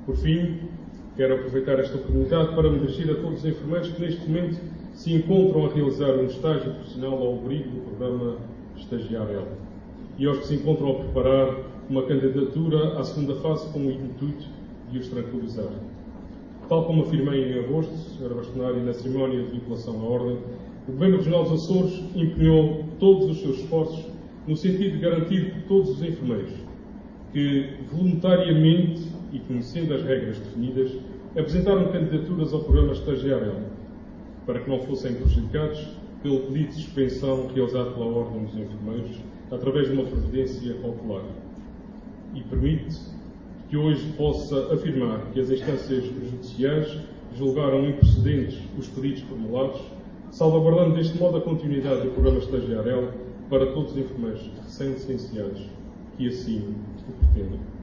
Por fim, quero aproveitar esta oportunidade para me dirigir a todos os enfermeiros que neste momento se encontram a realizar um estágio profissional ao abrigo do programa Estagiário e aos que se encontram a preparar uma candidatura à segunda fase com o intuito de os tranquilizar. Tal como afirmei em agosto, era bastonário na cerimónia de vinculação à Ordem, o Governo Regional dos Açores empenhou todos os seus esforços no sentido de garantir que todos os enfermeiros que, voluntariamente e conhecendo as regras definidas, apresentaram candidaturas ao programa Estagiário, para que não fossem prejudicados pelo pedido de suspensão realizado pela Ordem dos Enfermeiros, através de uma providência cautelar. E permite que hoje possa afirmar que as instâncias judiciais julgaram improcedentes os pedidos formulados, salvaguardando deste modo a continuidade do programa Estagiário para todos os enfermeiros recém-licenciados que assim o pretendem.